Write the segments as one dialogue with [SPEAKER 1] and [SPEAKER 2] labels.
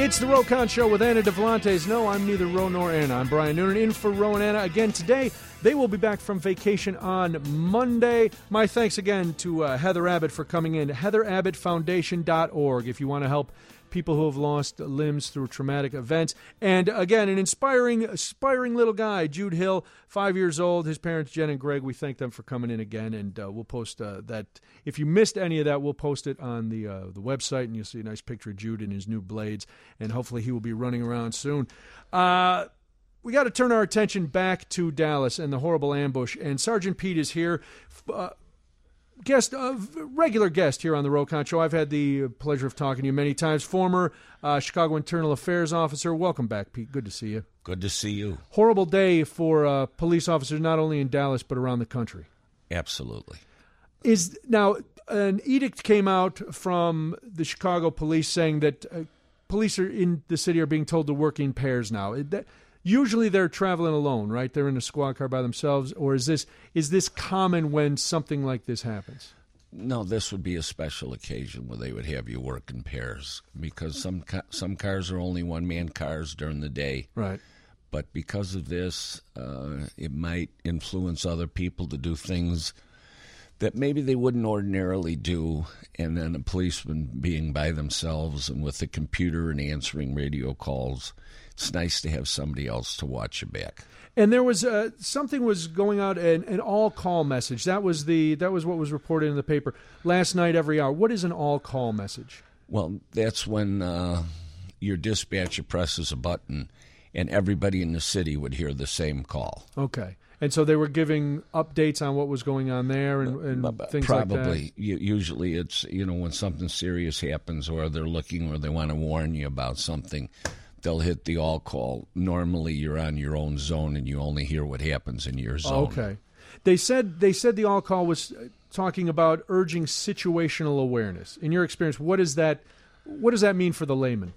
[SPEAKER 1] It's the Ro Khan Show with Anna Devlantes. No, I'm neither Ro nor Anna. I'm Brian Noonan, in for Ro and Anna again today. They will be back from vacation on Monday. My thanks again to Heather Abbott for coming in. HeatherAbbottFoundation.org if you want to help people who have lost limbs through traumatic events. And again, an inspiring little guy, Jude Hill, 5 years old. His parents, Jen and Greg, we thank them for coming in again. And we'll post that. If you missed any of that, we'll post it on the website, and you'll see a nice picture of Jude in his new blades. And hopefully he will be running around soon. We got to turn our attention back to Dallas and the horrible ambush. And Sergeant Pete is here. Regular guest here on the Ro Khan Show. I've had the pleasure of talking to you many times. Former Chicago Internal Affairs officer. Welcome back, Pete. Good to see you.
[SPEAKER 2] Good to see you.
[SPEAKER 1] Horrible day for police officers, not only in Dallas, but around the country.
[SPEAKER 2] Absolutely.
[SPEAKER 1] Now, an edict came out from the Chicago police saying that police in the city are being told to work in pairs now. Usually they're traveling alone, right? They're in a squad car by themselves, or is this common when something like this happens?
[SPEAKER 2] No, this would be a special occasion where they would have you work in pairs because some cars are only one-man cars during the day.
[SPEAKER 1] Right.
[SPEAKER 2] But because of this, it might influence other people to do things that maybe they wouldn't ordinarily do, and then a policeman being by themselves and with a computer and answering radio calls, it's nice to have somebody else to watch your back.
[SPEAKER 1] And there was something was going out, an all-call message. That was what was reported in the paper last night every hour. What is an all-call message?
[SPEAKER 2] Well, that's when your dispatcher presses a button and everybody in the city would hear the same call.
[SPEAKER 1] Okay. And so they were giving updates on what was going on there and things
[SPEAKER 2] probably.
[SPEAKER 1] like that?
[SPEAKER 2] Usually it's, when something serious happens or they're looking or they want to warn you about something, they'll hit the all-call. Normally you're on your own zone and you only hear what happens in your zone.
[SPEAKER 1] Okay. They said the all-call was talking about urging situational awareness. In your experience, what does that mean for the layman?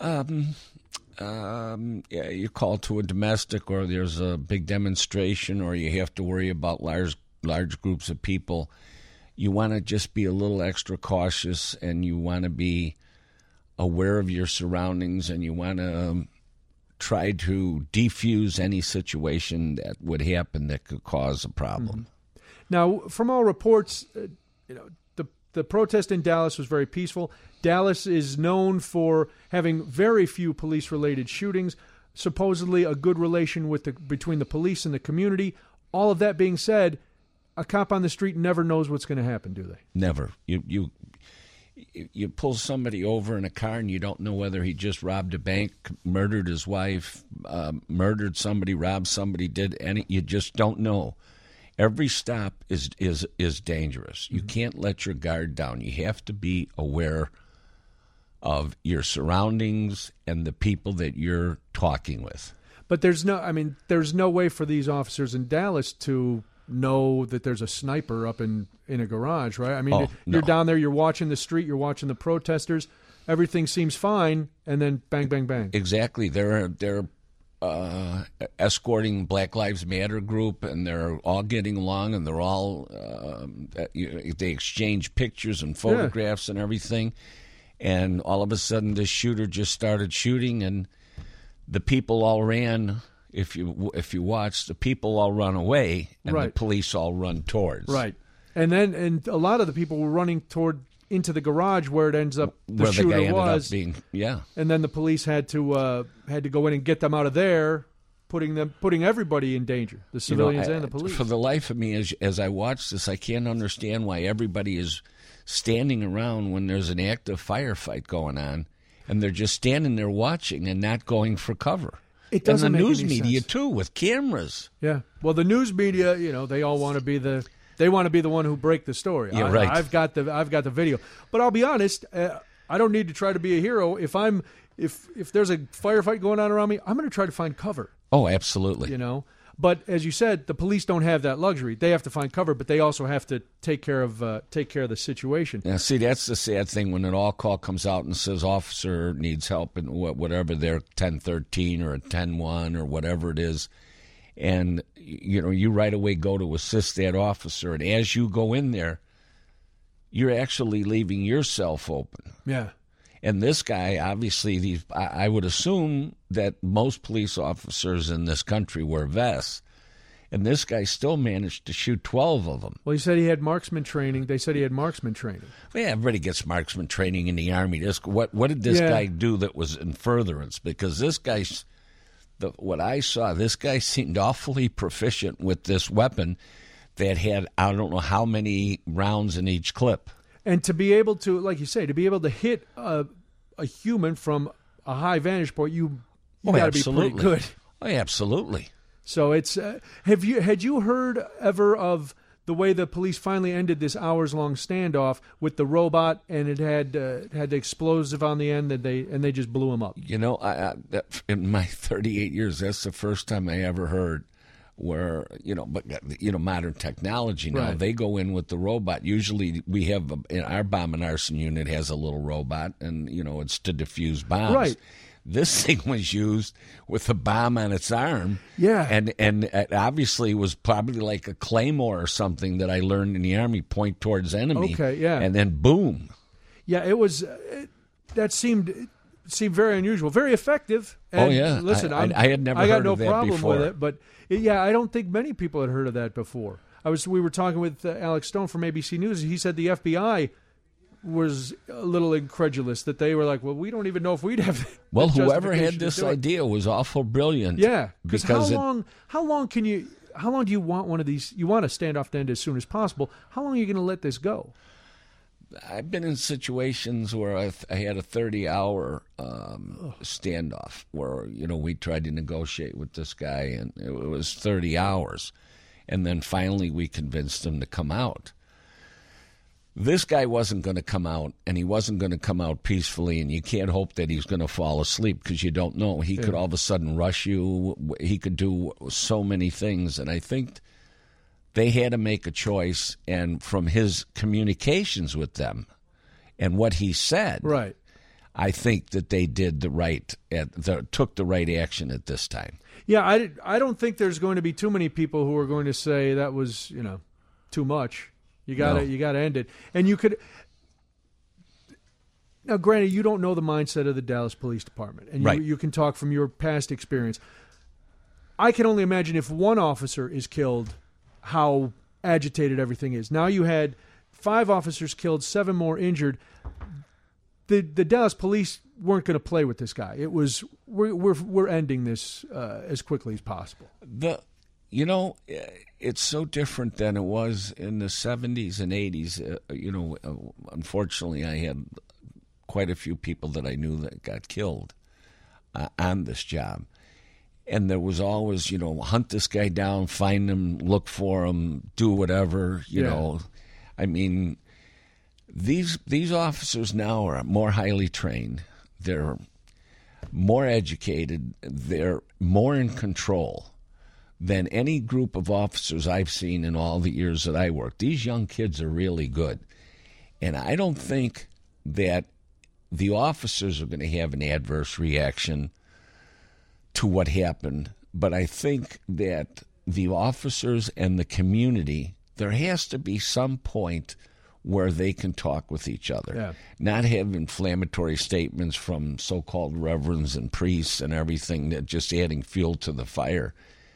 [SPEAKER 2] You call to a domestic or there's a big demonstration or you have to worry about large groups of people. You want to just be a little extra cautious and you want to be aware of your surroundings and you want to try to defuse any situation that would happen that could cause a problem.
[SPEAKER 1] Mm-hmm. Now, from all reports, the protest in Dallas was very peaceful. Dallas is known for having very few police-related shootings, supposedly a good relation between the police and the community. All of that being said, a cop on the street never knows what's going to happen, do they?
[SPEAKER 2] Never. You pull somebody over in a car and you don't know whether he just robbed a bank, murdered his wife, murdered somebody, robbed somebody, you just don't know. Every stop is dangerous. You can't let your guard down. You have to be aware of your surroundings and the people that you're talking with.
[SPEAKER 1] But there's no way for these officers in Dallas to know that there's a sniper up in a garage, right? I mean, you're down there, you're watching the street, you're watching the protesters, everything seems fine, and then bang, bang, bang.
[SPEAKER 2] Exactly. They're escorting Black Lives Matter group, and they're all getting along, and they're all they exchange pictures and photographs and everything. And all of a sudden, this shooter just started shooting, and the people all ran. If you watch, the people all run away, and the police all run towards.
[SPEAKER 1] Right, and a lot of the people were running into the garage where it ends up the shooter
[SPEAKER 2] guy ended
[SPEAKER 1] was.
[SPEAKER 2] Up being, yeah.
[SPEAKER 1] And then the police had to go in and get them out of there, putting everybody in danger, the civilians and the police.
[SPEAKER 2] For the life of me, as I watch this, I can't understand why everybody is standing around when there's an active firefight going on, and they're just standing there watching and not going for cover.
[SPEAKER 1] It doesn't
[SPEAKER 2] and the
[SPEAKER 1] make
[SPEAKER 2] news
[SPEAKER 1] any
[SPEAKER 2] media
[SPEAKER 1] sense.
[SPEAKER 2] Too, with cameras.
[SPEAKER 1] Yeah. Well, the news media, they all want to be the one who break the story.
[SPEAKER 2] Yeah, right.
[SPEAKER 1] I've got the video. But I'll be honest, I don't need to try to be a hero. If there's a firefight going on around me, I'm going to try to find cover.
[SPEAKER 2] Oh, absolutely.
[SPEAKER 1] But as you said, the police don't have that luxury. They have to find cover, but they also have to take care of the situation.
[SPEAKER 2] Yeah, see, that's the sad thing when an all-call comes out and says officer needs help in whatever their 1013 or a 101 or whatever it is, and you right away go to assist that officer, and as you go in there, you're actually leaving yourself open.
[SPEAKER 1] Yeah.
[SPEAKER 2] And this guy, obviously, I would assume that most police officers in this country wear vests. And this guy still managed to shoot 12 of them.
[SPEAKER 1] Well, he said he had marksman training. They said he had marksman training.
[SPEAKER 2] Well, yeah, everybody gets marksman training in the Army. What did this guy do that was in furtherance? Because this guy's, what I saw, this guy seemed awfully proficient with this weapon that had, I don't know how many rounds in each clip.
[SPEAKER 1] And to be able to, like you say, to be able to hit a human from a high vantage point, you got to be pretty good.
[SPEAKER 2] Oh, absolutely.
[SPEAKER 1] So it's had you heard ever of the way the police finally ended this hours-long standoff with the robot, and it had the explosive on the end, and they just blew him up?
[SPEAKER 2] You know, in my 38 years, that's the first time I ever heard where, modern technology now,
[SPEAKER 1] right.
[SPEAKER 2] They go in with the robot. Usually we have, our bomb and arson unit has a little robot, and, it's to defuse bombs.
[SPEAKER 1] Right.
[SPEAKER 2] This thing was used with a bomb on its arm.
[SPEAKER 1] Yeah.
[SPEAKER 2] And it obviously was probably like a claymore or something that I learned in the Army, point towards enemy.
[SPEAKER 1] Okay, yeah.
[SPEAKER 2] And then boom.
[SPEAKER 1] Yeah, it was, that seemed very unusual, very effective. And
[SPEAKER 2] yeah.
[SPEAKER 1] Listen,
[SPEAKER 2] I had never heard of that before.
[SPEAKER 1] I got no problem with it, but I don't think many people had heard of that before. We were talking with Alex Stone from ABC News. He said the FBI was a little incredulous, that they were like, well, we don't even know if we'd have.
[SPEAKER 2] Well, whoever had this idea was awful brilliant.
[SPEAKER 1] Yeah, because how long do you want one of these? You want a standoff to end as soon as possible. How long are you going to let this go?
[SPEAKER 2] I've been in situations where I had a 30-hour standoff where, we tried to negotiate with this guy, and it was 30 hours. And then finally we convinced him to come out. This guy wasn't going to come out, and he wasn't going to come out peacefully, and you can't hope that he's going to fall asleep because you don't know. He could all of a sudden rush you. He could do so many things, and I think they had to make a choice, and from his communications with them and what he said,
[SPEAKER 1] right,
[SPEAKER 2] I think that they did took the right action at this time.
[SPEAKER 1] Yeah, I don't think there's going to be too many people who are going to say that was, too much. You gotta end it. And you could now, granted, you don't know the mindset of the Dallas Police Department, and
[SPEAKER 2] right.
[SPEAKER 1] you can talk from your past experience. I can only imagine if one officer is killed, how agitated everything is. Now you had 5 officers killed, 7 more injured. The Dallas Police weren't going to play with this guy. It was we're ending this as quickly as possible.
[SPEAKER 2] It's so different than it was in the 70s and 80s. Unfortunately, I had quite a few people that I knew that got killed on this job. And there was always, hunt this guy down, find him, look for him, do whatever, you know. I mean, these officers now are more highly trained. They're more educated. They're more in control than any group of officers I've seen in all the years that I worked. These young kids are really good. And I don't think that the officers are going to have an adverse reaction to what happened, but I think that the officers and the community, there has to be some point where they can talk with each other, not have inflammatory statements from so-called reverends and priests and everything that just adding fuel to the fire.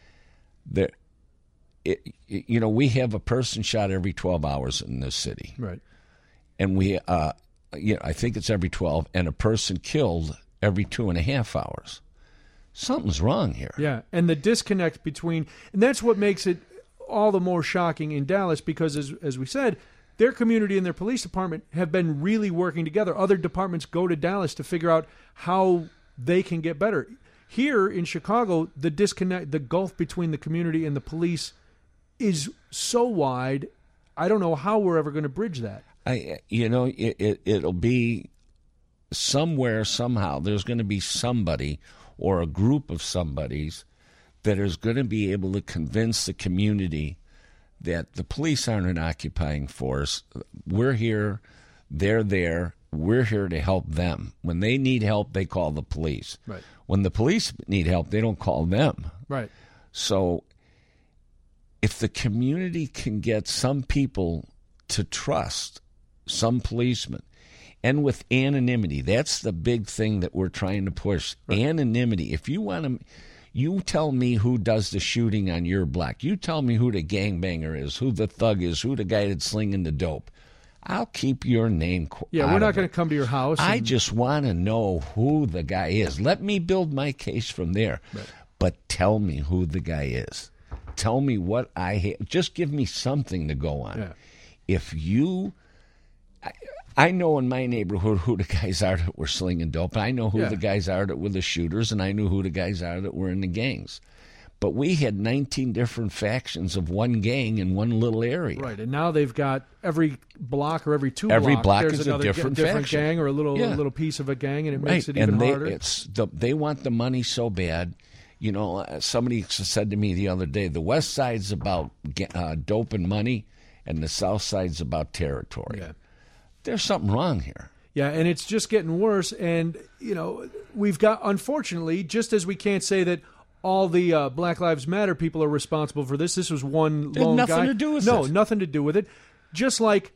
[SPEAKER 2] We have a person shot every 12 hours in this city,
[SPEAKER 1] right?
[SPEAKER 2] And we, I think it's every 12, and a person killed every 2.5 hours. Something's wrong here.
[SPEAKER 1] Yeah, and the disconnect between, and that's what makes it all the more shocking in Dallas, because as we said, their community and their police department have been really working together. Other departments go to Dallas to figure out how they can get better. Here in Chicago, the disconnect, the gulf between the community and the police is so wide, I don't know how we're ever going to bridge that.
[SPEAKER 2] It'll be somewhere, somehow, there's going to be somebody or a group of somebodies that is going to be able to convince the community that the police aren't an occupying force. We're here, they're there, we're here to help them. When they need help, they call the police.
[SPEAKER 1] Right.
[SPEAKER 2] When the police need help, they don't call them.
[SPEAKER 1] Right.
[SPEAKER 2] So if the community can get some people to trust some policemen, and with anonymity. That's the big thing that we're trying to push. Right. Anonymity. If you want to, you tell me who does the shooting on your block. You tell me who the gangbanger is, who the thug is, who the guy that's slinging the dope. I'll keep your name.
[SPEAKER 1] Yeah, we're not going to come to your house.
[SPEAKER 2] I just want to know who the guy is. Let me build my case from there. Right. But tell me who the guy is. Tell me what I have. Just give me something to go on.
[SPEAKER 1] Yeah.
[SPEAKER 2] If you, I know in my neighborhood who the guys are that were slinging dope. I know who the guys are that were the shooters, and I knew who the guys are that were in the gangs. But we had 19 different factions of one gang in one little area.
[SPEAKER 1] Right, and now they've got every block or every two
[SPEAKER 2] every
[SPEAKER 1] blocks,
[SPEAKER 2] block
[SPEAKER 1] there's
[SPEAKER 2] is
[SPEAKER 1] another
[SPEAKER 2] a different faction.
[SPEAKER 1] gang or a little piece of a gang, and it makes it even harder.
[SPEAKER 2] They want the money so bad. You know, somebody said to me the other day, the West Side's about dope and money, and the South Side's about territory.
[SPEAKER 1] Yeah.
[SPEAKER 2] There's something wrong here.
[SPEAKER 1] Yeah, and it's just getting worse. And, you know, we've got, unfortunately, just as we can't say that all the Black Lives Matter people are responsible for this. This was one lone guy.
[SPEAKER 2] Nothing to do with it.
[SPEAKER 1] No, nothing to do with it. Just like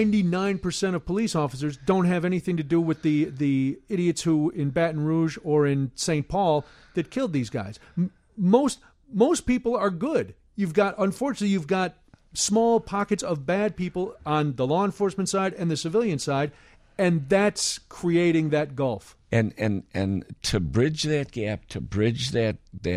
[SPEAKER 1] 99% of police officers don't have anything to do with the idiots who in Baton Rouge or in St. Paul that killed these guys. Most people are good. Unfortunately, you've got small pockets of bad people on the law enforcement side and the civilian side, and that's creating that gulf.
[SPEAKER 2] And to bridge that gap, to bridge that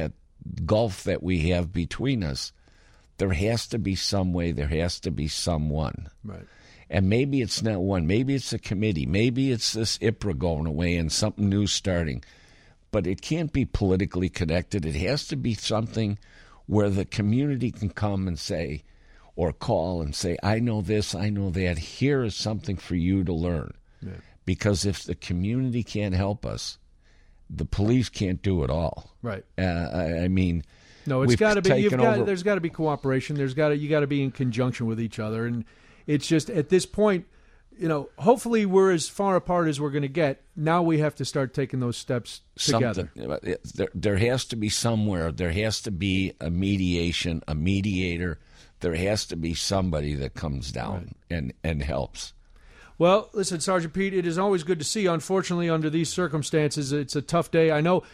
[SPEAKER 2] gulf that we have between us, there has to be some way, there has to be someone.
[SPEAKER 1] Right.
[SPEAKER 2] And maybe it's not one, maybe it's a committee, maybe it's this IPRA going away and something new starting. But it can't be politically connected. It has to be something where the community can come and say, or call and say, I know this, I know that. Here is something for you to learn. Yeah. Because if the community can't help us, the police can't do it all.
[SPEAKER 1] Right.
[SPEAKER 2] I mean,
[SPEAKER 1] no, it's got to be. There's got to be cooperation. You got to be in conjunction with each other, and it's just at this point, you know. Hopefully, we're as far apart as we're going to get. Now we have to start taking those steps together.
[SPEAKER 2] There has to be somewhere. There has to be a mediation, a mediator. There has to be somebody that comes down and helps.
[SPEAKER 1] Well, listen, Sergeant Pete, it is always good to see you. Unfortunately, under these circumstances, it's a tough day. I know.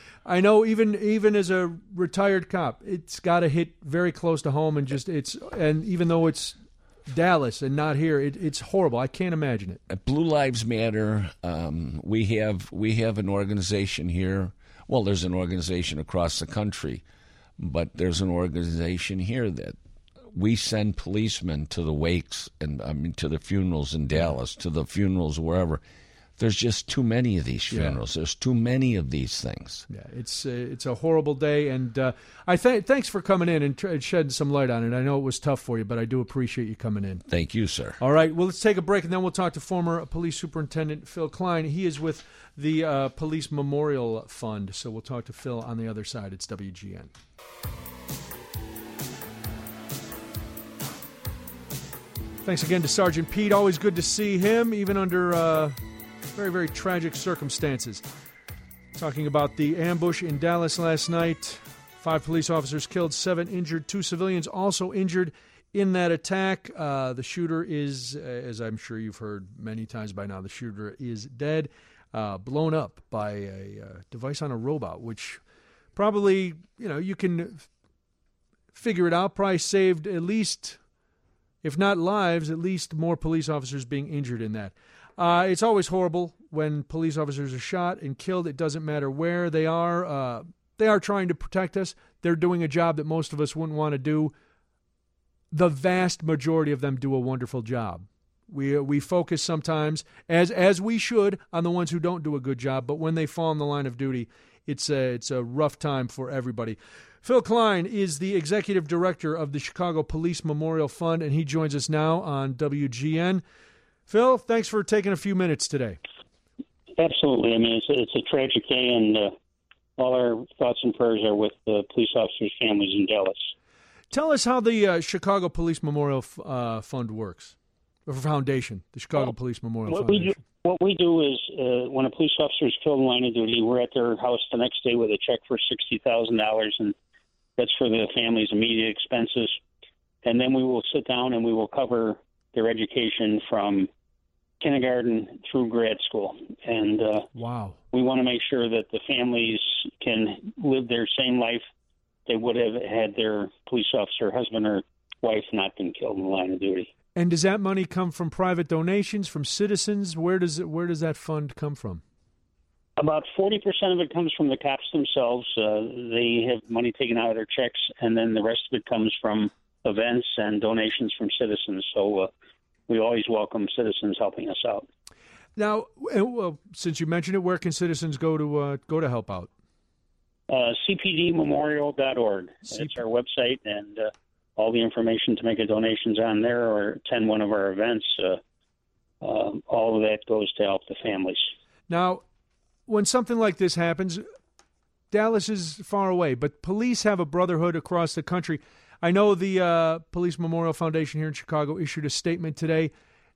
[SPEAKER 1] Even as a retired cop, it's got to hit very close to home, and even though it's Dallas and not here, it's horrible. I can't imagine it.
[SPEAKER 2] At Blue Lives Matter, we have an organization here. Well, there's an organization across the country, but there's an organization here that we send policemen to the wakes and to the funerals in Dallas, to the funerals wherever. There's just too many of these funerals. There's too many of these things.
[SPEAKER 1] Yeah, it's a horrible day, and thanks for coming in and shedding some light on it. I know it was tough for you, but I do appreciate you coming in.
[SPEAKER 2] Thank you, sir.
[SPEAKER 1] All right, well, let's take a break, and then we'll talk to former Police Superintendent Phil Klein. He is with the Police Memorial Fund, so we'll talk to Phil on the other side. It's WGN. Thanks again to Sergeant Pete. Always good to see him, even under very, very tragic circumstances. Talking about the ambush in Dallas last night. 5 police officers killed, 7 injured, 2 civilians also injured in that attack. The shooter is, as I'm sure you've heard many times by now, the shooter is dead, blown up by a device on a robot, which probably, you can figure it out, probably saved at least, if not lives, at least more police officers being injured in that. It's always horrible when police officers are shot and killed. It doesn't matter where they are. They are trying to protect us. They're doing a job that most of us wouldn't want to do. The vast majority of them do a wonderful job. We focus sometimes, as we should, on the ones who don't do a good job. But when they fall in the line of duty, it's a rough time for everybody. Phil Klein is the executive director of the Chicago Police Memorial Fund, and he joins us now on WGN. Phil, thanks for taking a few minutes today.
[SPEAKER 3] Absolutely. I mean, it's a tragic day, and all our thoughts and prayers are with the police officers' families in Dallas.
[SPEAKER 1] Tell us how the Chicago Police Memorial Fund works, or foundation, the Chicago Police Memorial Foundation.
[SPEAKER 3] What we do is when a police officer is killed in line of duty, we're at their house the next day with a check for $60,000, and that's for the family's immediate expenses. And then we will sit down and we will cover their education from kindergarten through grad school. And
[SPEAKER 1] wow.
[SPEAKER 3] We want to make sure that the families can live their same life they would have had their police officer, husband or wife, not been killed in the line of duty.
[SPEAKER 1] And does that money come from private donations, from citizens? Where does that fund come from?
[SPEAKER 3] About 40% of it comes from the cops themselves. They have money taken out of their checks, and then the rest of it comes from events and donations from citizens. So we always welcome citizens helping us out.
[SPEAKER 1] Now, since you mentioned it, where can citizens go to help out?
[SPEAKER 3] CPDmemorial.org. That's our website, and all the information to make a donation's on there or attend one of our events. All of that goes to help the families.
[SPEAKER 1] Now, when something like this happens, Dallas is far away, but police have a brotherhood across the country. I know the Police Memorial Foundation here in Chicago issued a statement today.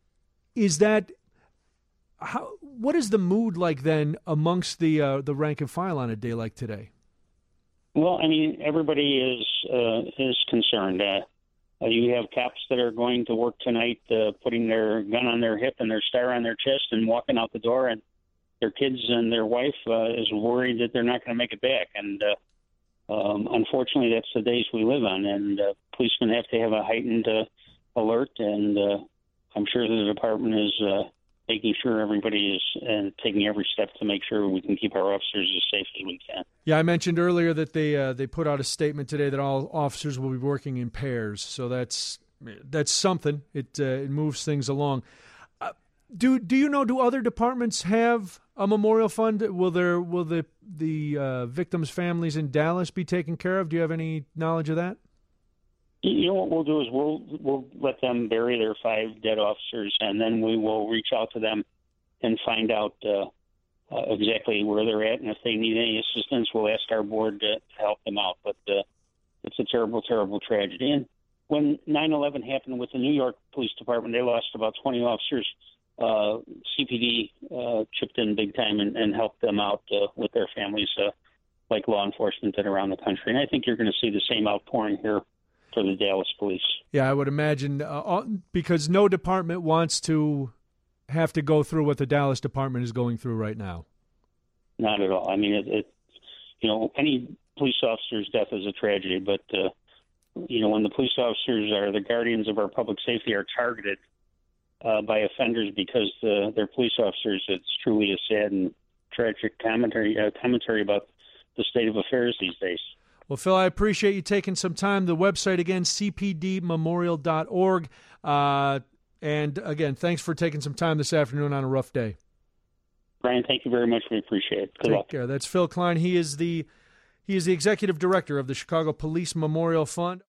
[SPEAKER 1] What is the mood like then amongst the rank and file on a day like today?
[SPEAKER 3] Well, I mean, everybody is concerned. You have cops that are going to work tonight, putting their gun on their hip and their star on their chest and walking out the door, and their kids and their wife is worried that they're not going to make it back. And unfortunately, that's the days we live on. And policemen have to have a heightened alert, and I'm sure the department is making sure everybody is taking every step to make sure we can keep our officers as safe as we can.
[SPEAKER 1] Yeah, I mentioned earlier that they put out a statement today that all officers will be working in pairs. So that's something. It moves things along. Do you know? Do other departments have a memorial fund? Will the victims' families in Dallas be taken care of? Do you have any knowledge of that?
[SPEAKER 3] You know what we'll do is we'll let them bury their 5 dead officers, and then we will reach out to them and find out exactly where they're at, and if they need any assistance, we'll ask our board to help them out. But it's a terrible, terrible tragedy. And when 9/11 happened with the New York Police Department, they lost about 20 officers. CPD chipped in big time and helped them out with their families, like law enforcement did around the country. And I think you're going to see the same outpouring here for the Dallas police. Yeah,
[SPEAKER 1] I would imagine because no department wants to have to go through what the Dallas department is going through right now.
[SPEAKER 3] Not at all. I mean, any police officer's death is a tragedy, but when the police officers are the guardians of our public safety are targeted by offenders because they're police officers, it's truly a sad and tragic commentary about the state of affairs these days.
[SPEAKER 1] Well, Phil, I appreciate you taking some time. The website, again, cpdmemorial.org. And, again, thanks for taking some time this afternoon on a rough day.
[SPEAKER 3] Brian, thank you very much. We appreciate it. Good luck.
[SPEAKER 1] Take care. That's Phil Klein. He is the executive director of the Chicago Police Memorial Fund.